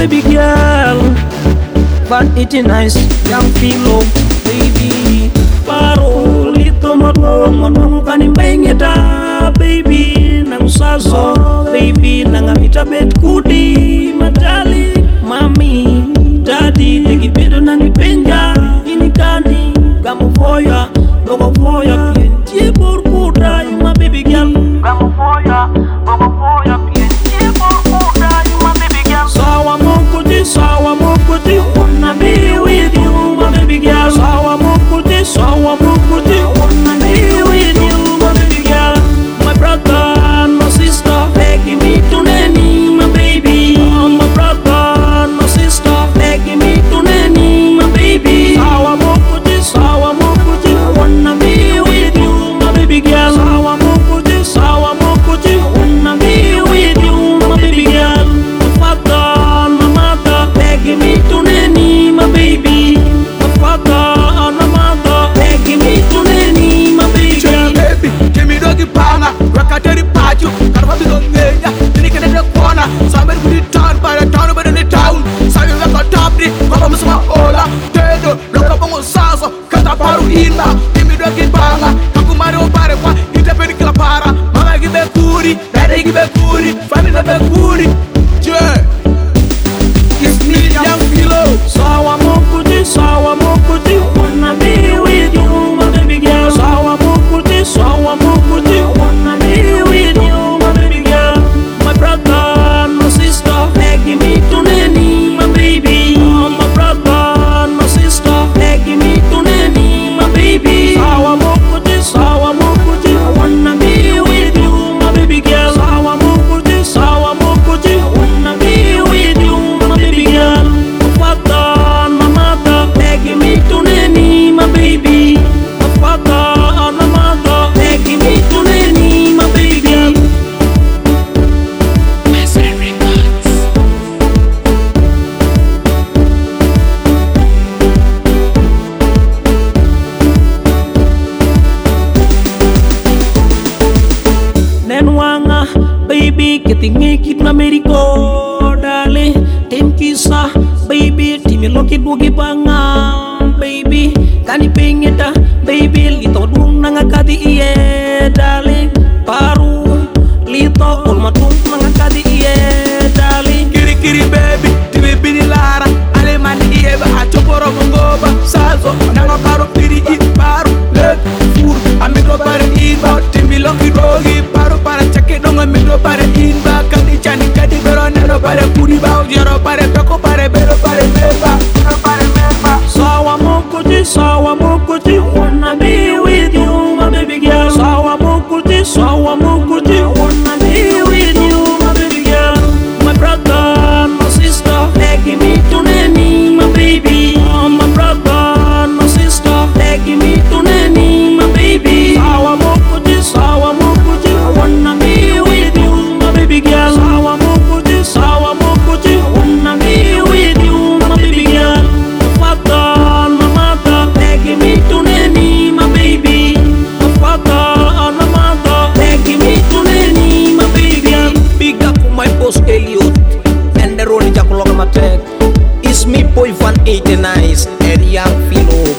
baby girl. Van 89, young Philo, baby. Paro, lito madong kanibengeta, baby. Nang saso, baby. Nang amita bet kudi, madali, mami, daddy. Tegi bedo nang ipenja, ini kani, kamu foya, bogo foya, pientie por kuda, my baby girl. Kamu foya, bogo foya, pientie por kuda, my baby girl. Sawa mokuti, wanna be with you, my baby girl. Sawa mokuti, wanna be with you, my baby girl. My brother and my sister begging me to nanny, my baby. My brother and my sister begging me to nanny, my baby. Sawa mokuti, wanna be with you, my baby girl. Sawa mokuti, wanna be with you, my baby girl. My father and my mother begging me to nanny, my baby. My father and my mother begging me to nanny, my baby girl. Baby, Jimmy Doggy Panga, Rakateri Paju, Karvabi Gongenya, Nick in the corner, somebody put it down by the town, but in the town. Sabi like a top, Papa Musma Ola, Tedo, Lokapongo Saso, Kataparu Ina, Jimmy Doggy Panga, Takumaro Parepa, Itapeni Klapara, Mama give a kuri, Daddy give a kuri, family of a kuri. It's me, young Philo. Sawa mokuti, wanna be with you, my baby girl. Sawa mokuti, wanna be with you, my baby girl. My brother and my sister begging me to nanny, my baby. My brother and my sister begging me to nanny, my baby. Sawa mokuti, wanna be with you, my baby girl. Sawa mokuti, wanna be with you, my baby girl. My father and my mother begging me to nanny, my baby. My father and my mother begging me to nanny, my baby girl. Nenwanga, baby, ketingi kit na meriko, dale, tim kisa, baby, timi loki bugi banga, baby, kani pengeta, baby, lito dung nangakadi iye, dale, paru, lito ulmatung nangakadi iye, dale. Kiri kiri baby, tibi bini lara, ale mani ieba, achoporo mongoba, sazo, nanga paro kiri paru, let, fur, amigo pare iba, timbi loki rogi, paru para chake donga amigo pare iba, kadi chani kadi bero nero pare kuri ba, jero pare toko pare bero pare meba, pare meba. Sawa mokuti, wanna be with you, my baby girl. Sawa mokuti, wanna be with you, my baby girl. My brother and my sister begging me to nanny, my baby. My brother and my sister begging me to nanny, my baby. Sawa mokuti, wanna be with you, my baby girl. Sawa mokuti, wanna be with you, my baby girl. My father and my mother begging me to nanny, my baby. My father and my mother begging me to nanny, my baby girl. Big up for my boss Elliot and the Ronnie Jack Matek. It's me boy Van 89 and young Philo.